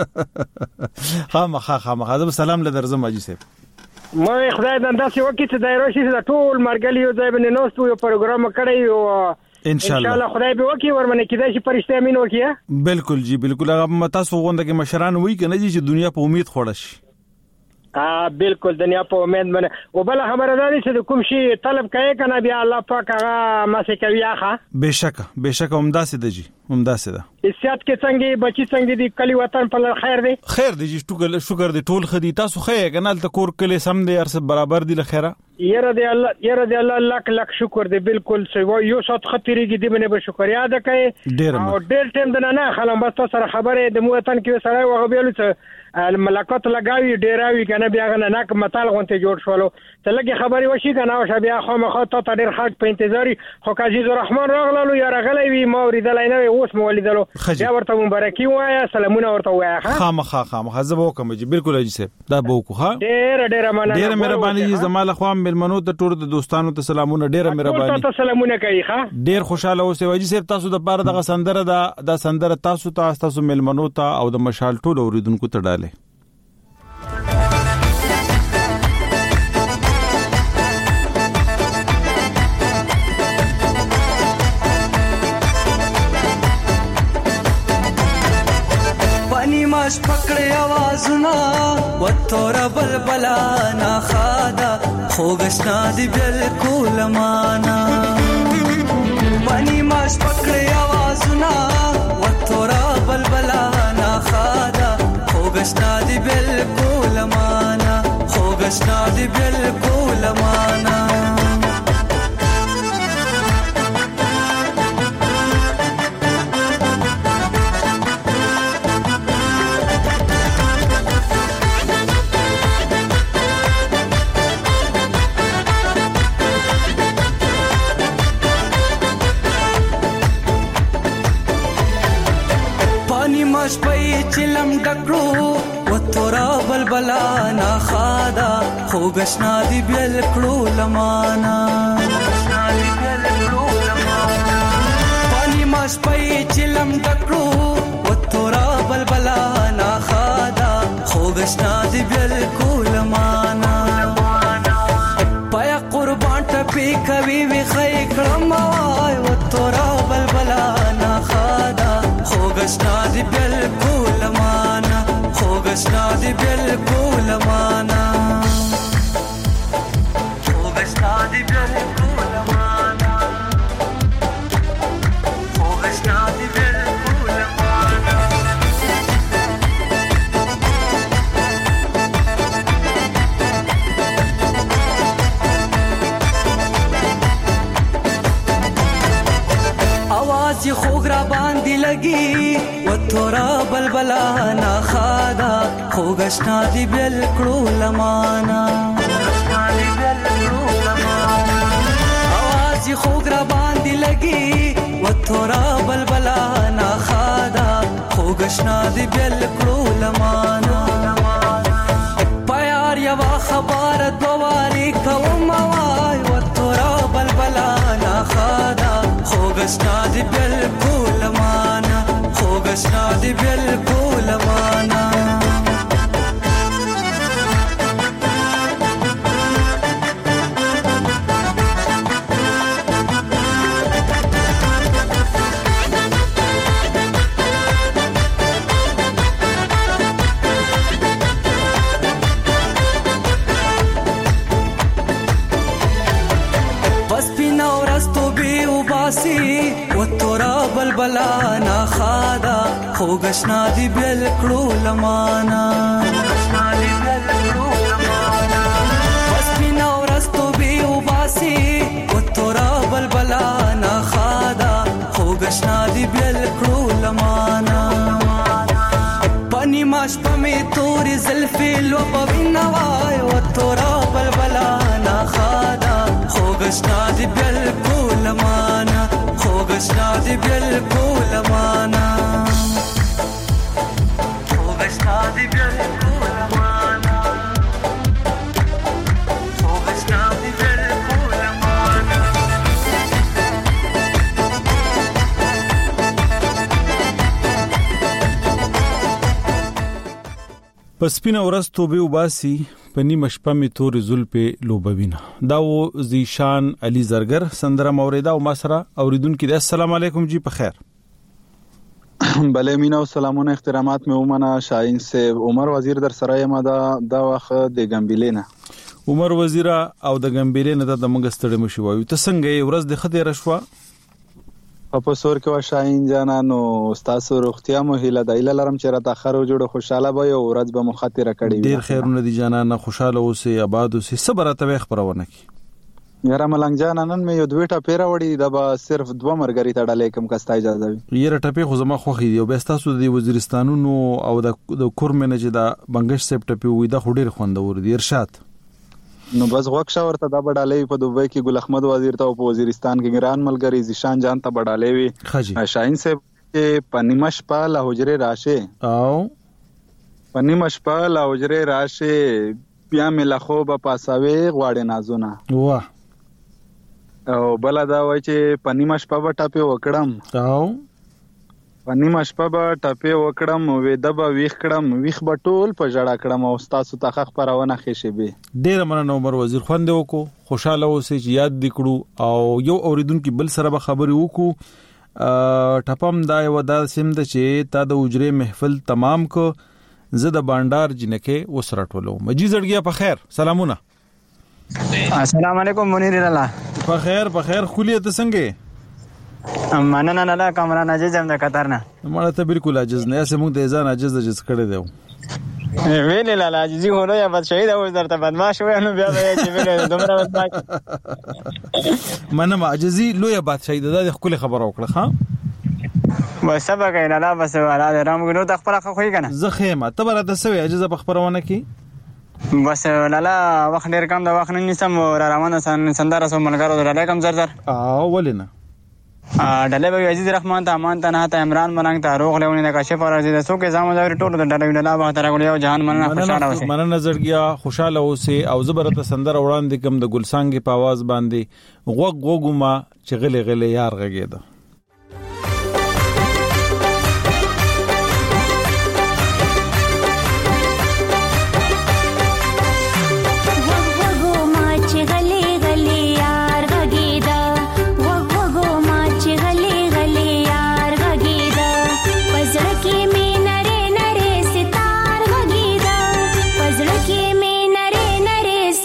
خامخا سلام له درځم اجي صاحب. ما خدای د انداسې وکړي چې دایره شي د ټول مرګلي یو ځای باندې نوستو یو پروګرام کړی او ان شاء الله خدای به وکړي ورمنه کېدای شي پرشته امین وکړي. بالکل جی بالکل هغه تاسو غونډه کې مشران وایي کنه چې دنیا په امید خوړه شي. بالکل دنیا په امید باندې او بل خبره ده چې کوم شي طلب کوي کنه بیا الله پاک هغه ماسه کوي هغه بشک همداسه ده جی همداسه ده. اسيات کې څنګه بچي څنګه دي کلی وطن په خیر دی جی شکر دی ټول خدي تاسو خې کنه ته کور کلی سم دی ارس برابر دی لخيره یره دی الله لک شکر دی بالکل سو یو سات خطرېږي دی باندې به شکریا ده کوي او ډېر ټیم ده نه خلم بس سره خبره د مو وطن کې سره وغبېلو چې الملکات لګاوي ډیراوي کنه بیا نه متال غونته جوړ شولو ته لګي خبري وشي کنه او بیا خو مخه ته ډیر خاط په انتظار خو عزیز الرحمن راغلو یا راغلی وي ما ورېدل نه اوس مو ولیدلو بیا ورته مبارکي وایا سلامونه ورته وایا خامخا زه به کوم جی بالکل اجي صاحب دا به کو ها ډیر مهرباني زماله خو ملمنو ته ټول د دوستانو ته سلامونه ډیر مهرباني ته سلامونه کوي ها ډیر خوشاله اوسئ اجي صاحب تاسو د پاره د سندره د سندره تاسو ملمنو ته او د مشال ټول اوریدونکو ته ډاله. پانی ماش پکړې आवाजونه وتور بلبلا نا خادا خوګشنا دی بالکل معنا پانی ماش پکړې आवाजونه وتور بلبلا نا خادا خوګشنا دی بالکل معنا خوګشنا دی بالکل معنا ماش پي چلم ډکړو وتورا بلبلا نا خادا خوګشنا دی بالکلو لمانا پانی ماش پي چلم ډکړو وتورا بلبلا نا خادا خوګشنا دی بالکلو لمانا پیا قربان ټپي کوي وی خای کړم وای وتورا بلبلا نا خادا خوګشنا دی بالکل معنا خوګشنا دی بالکل معنا خوګشنا دی بالکل معنا خوګشنا دی بالکل معنا आवाज خوګ را باندې لګي وتورا بلبلا نا خادا خوګشنا دی بالکلو لمانا आवाज خوګ را باندې لګي وتورا بلبلا نا خادا خوګشنا دی بالکلو لمانا پیار یوا خبر دواري کوم وای وتورا بلبلا نا خادا خوګشنا دی بالکلو خوګشنا دی بالکل معنا و تورا بلبلا نا خادا خوګشنا دی بالکل لمانا بس بنا ورستو بي وباسي و تورا بلبلا نا خادا خوګشنا دی بالکل لمانا پني ماش پمي توري زلفي لو پوينا وای و تورا بلبلا نا خادا خوګشنا دی بالکل لمانا خوګشنا دی بالکل معنا خوګشنا دی بالکل معنا خوګشنا دی بالکل معنا پسپینا ورځ توبه وباسي پنی مشپه می تور زلفې لوبوینا دا و زیشان علي زرګر سندره موریدا او مسره اوریدونکو د السلام علیکم جی په خیر بله مینا او سلامونه احترامات مې ومنه شاهین صاحب عمر وزیر در سره یم دا وخت د ګمبلینا عمر وزیر او د ګمبلینا د موږ ستړي مشو وایو ته څنګه ورځ د خدای رشوا په سور کې شاهین جانا نو تاسو روغتیا مو هیله دایله لرم چې را تاخرو جوړ خوشاله به او ورځ به مخاطره کړی ډیر خیرونه دي جانا نه خوشاله اوسې آباد اوسې صبر ته خبرونه کی یاره ملنګ جانا نن مې یو دوه ټاپې راوړي دا به صرف دوه مرګري ته ډالې کوم کستا اجازه وي یاره ټاپې خو زما خوخي دی او به تاسو د وزیرستانونو او د کورمنه چې دا بنگش سیب ټاپې وې دا خډیر خوندور دي ارشاد نو بس غوښه ورته دا بډالې په دوبۍ کې ګل احمد وزیر ته په وزیرستان کې ګران ملګری زیشان جان ته بډالې وي شاهین صاحب کې پنیمش په لا حجره راشه او پنیمش په لا حجره راشه بیا مې لا خو په پاساوي غواړي نازونه واه او بل دا وای چې پنیمش په ټاپه وکړم او پنیمش په ټاپه وکړم وې دبا ویخ کړم ویخ بټول په جړه کړم او تاسو ته خخ پرونه خېشي به ډیر مننه عمر وزیر خوند وکړو خوشاله اوسې چې یاد دکړو او یو اوریدونکو بل سره به خبرې وکړو ټپم دا یو د سیم د چې تا د اجره محفل تمام کو زه د بانډار جنکه وسرټولو مجي زړګیا په خیر سلامونه السلام علیکم منیر الله په خیر خلیه ته څنګه مننه نه کامران عجز هم د قطر نه مړه ته بالکل عجز نه اسه موږ د ځان عجز کړی دی ویل لاله عجزي هونه یا بد شهید او درته بدمعش وای نو بیا به چې ویل دومره بدمعش منم عجزي لوی بادشاہي د خپل خبر وکړه ها بس سبا کین الله بس ولا رام ګنو د خپل خو کنه زه خیمه ته بر د سوي عجز په خبرونه کی بس لاله وخت ډیر کم د وخت نه نسم روانه سندره سو ملګرو درله کم زر او ولینه ډله به عزیز رحمان ته امان ته نه ته عمران ملنګ ته روغ لونه د کشف اور عزیز سو کې زمو دا ټول د ډله ویلا به تر غوړیو جهان مننه خوشاله اوسه مننه زړګیا خوشاله اوسه او زبرته سندره وړاندې کوم د ګلسانګ په आवाज باندې غوګما چې غلې یار غږیدا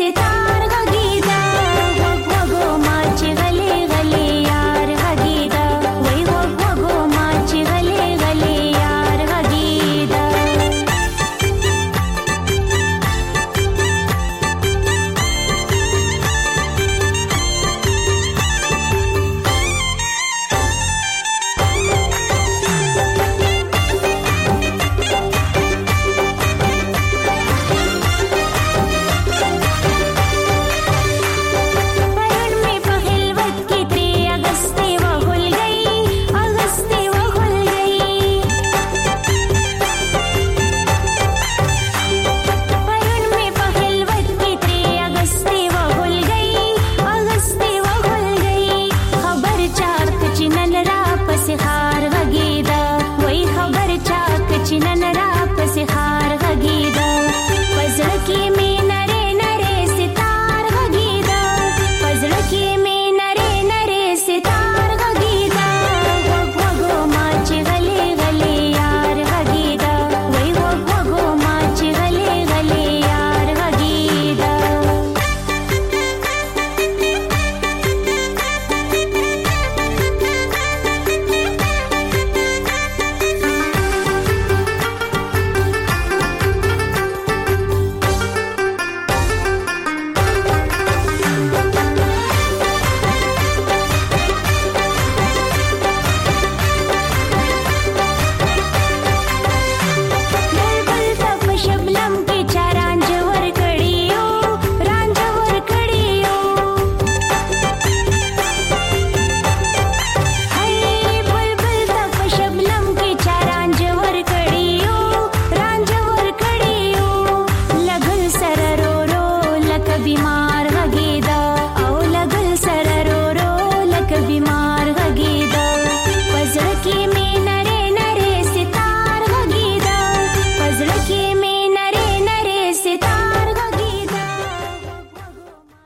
गीता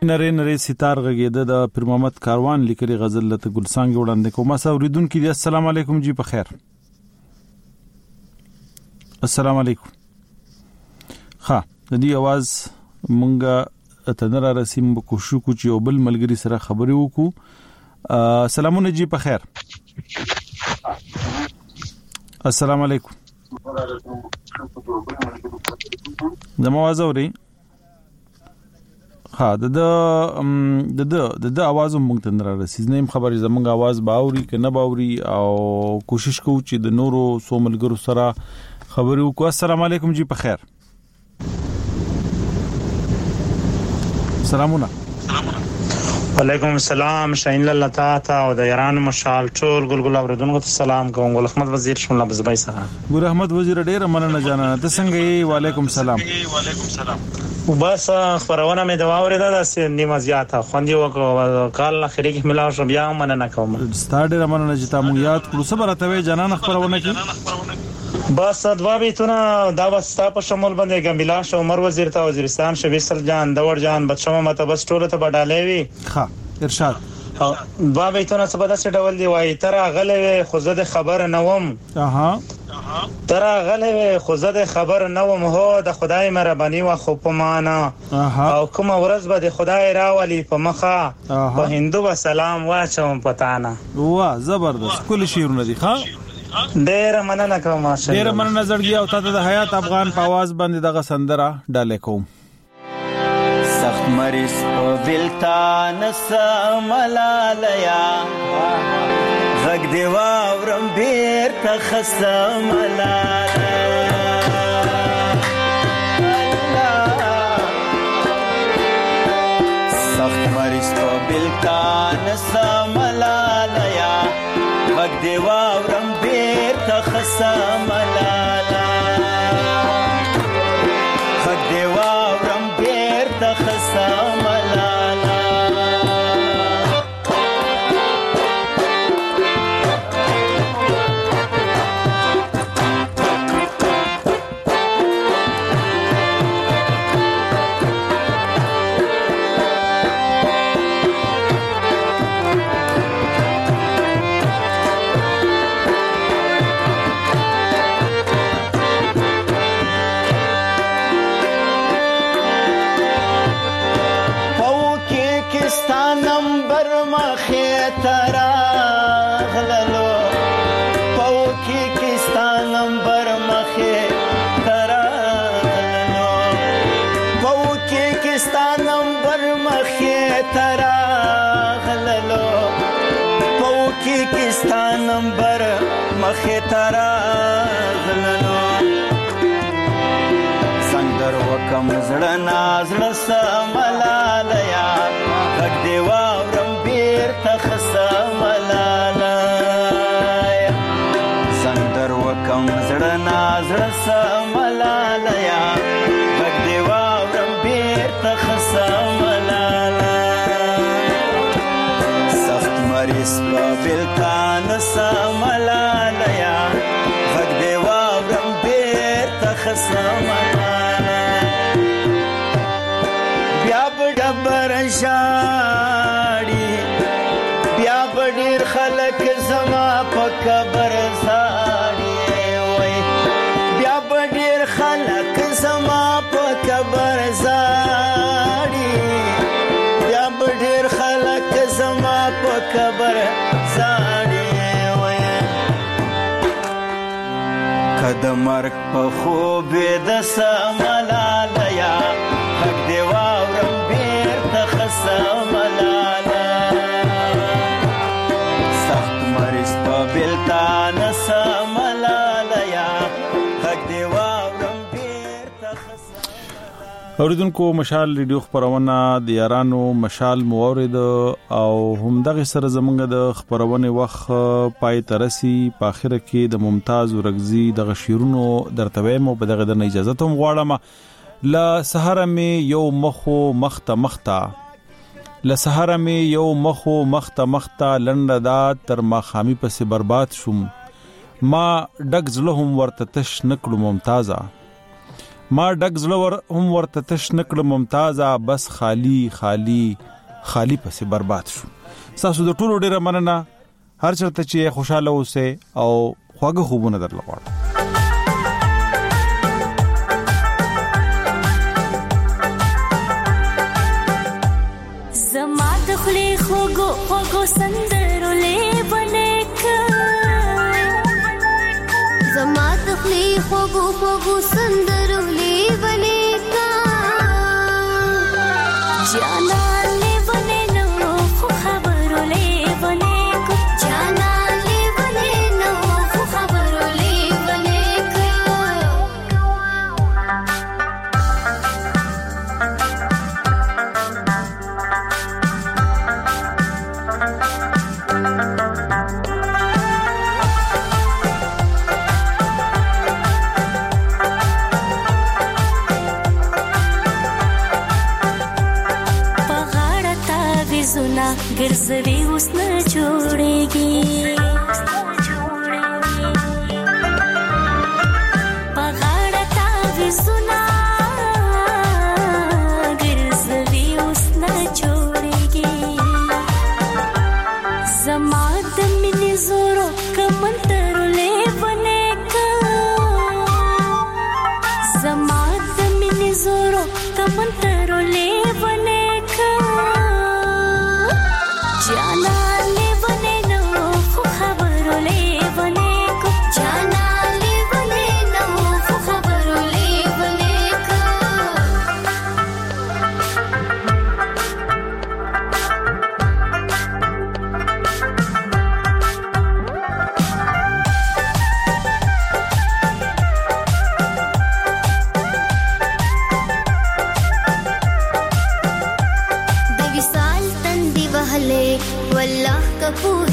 نری نری ستار غږیده د پیر محمد کاروان لیکلي غزل لته ګلسانګ وړاندې کوم. اوریدونکو دي السلام علیکم جی په خیر. السلام علیکم. ها د دې आवाज مونږه ته نه رسیم په کوشش کو چې یو بل ملګری سره خبرې وکړو. سلامونه جی په خیر. السلام علیکم. د موازه اوري. ها د आवाज مونږ ته نه رسیږي. نیم خبرې زمونږ आवाज باوري که نه باوري او کوشش کوو چې د نورو سوملګرو سره خبرې وکړو. السلام علیکم جی په خیر. سلامونه. وعلیکم السلام. شاین الله تعالی او د ایران مشال ټول ګلګل اوردونکو ته سلام کوم. ګل احمد وزیر شمله بزبای سره. ګل احمد وزیر ډیر مننه جانانه. ته څنګه یې؟ وعلیکم السلام. وعلیکم السلام. وبس خبرونه مې دا اورېده د نیمه زیاته خوندې وکړه کال اخري کې ملاو شو بیا مننه کوم. ستاره مننه چې تاسو یاد کړو. صبر ته جانانه خبرونه کې بس دوا بیتونه دا وستا په شمول باندې ګمبلا شو عمر وزیر ته وزیرستان شبیسل جان دور جان بچو مته بس ټوله ته بډالې وی. ها ارشاد. دوا بیتونه څه بده څه ډول دی وای تر غلې خو زه د خبر نوم. تر غلې خو زه د خبر نوم. هو د خدای مهرباني وا خو په معنا او کوم ورځ به د خدای راولي په مخه په هندو و سلام واچوم پتانا. واه زبردست کل شیرونه دي. ها ډیر مننه کوم. ماشاءالله ډیر مننه زړګي او تاسو د حیات افغان په आवाज باندې دغه سندره ډالې کوم. سخت مریض په بلتان سملالیا غږ دی واورم بیر ته خسملالا سخت مریض په بلتان سملالیا غږ دی واورم بیر ته خسملالا غږ دی واورم بیر ته خسملالا نمبر مخه ترا غلنو سنگر وکم زړه نازړه سملالیا غږ دی واورم بیر تخ سملالا سنگر وکم زړه نازړه سملالیا غږ دی واورم بیر تخ سملالا سخت مریض په بلتان سملالیا غږ دی واورم بیر ته خسملالا بیا به ډبر ژاړي بیا به ډېر خلک زما په قبر زاړي وای بیا به ډېر خلک زما په قبر زاړي بیا به ډېر خلک زما په قبر زاړي د مرګ په خوب د سملالیا غږ دی واورم بیر ته خسملالا سخت مریض په بلتان سملالیا غږ دی واورم بیر ته خسملالا. اوریدونکو مشال ریډیو خبرونه د یارانو مشال مورید او هم دغه سره زمونږ د خبرونه وخت پای ترسي په اخر کې د ممتاز ورغزي د شیرونو درتوي مو په دغه د اجازه ته غواړم. لا سحر می یو مخو مخته لا سحر می یو مخو مخته لنډه دا تر ما خامي پسې برباد شوم ما ډک زلهم ورته تش نکړو ممتازه ما ډک زړه هم ورته تش نکړه ممتازه بس خالی خالی خالی پسې برباد شو. تاسو د ټولو ډیره مننه. هر چرته چې خوشاله اوسئ او خواږه خوبونه درلو غواړم. زما د خلی خوګو خوګو سندرو لیبنه کا زما د خلی خوګو خوګو سندرو لیبنه کا جانا لیبنه نو خو خبرو لیبنه کا جانا لیبنه نو خو خبرو لیبنه کا ګرځوي اوس نه جوړيږي پغاړه تا وسنا ګرځوي اوس نه جوړيږي زما د مینې زورو کمنترلې بنې کا زما د مینې زورو کمنترلې بنې کا جانا لیبنه نو خو خبرو لیبنه کو جانا لیبنه نو خو خبرو لیبنه کو والله کپو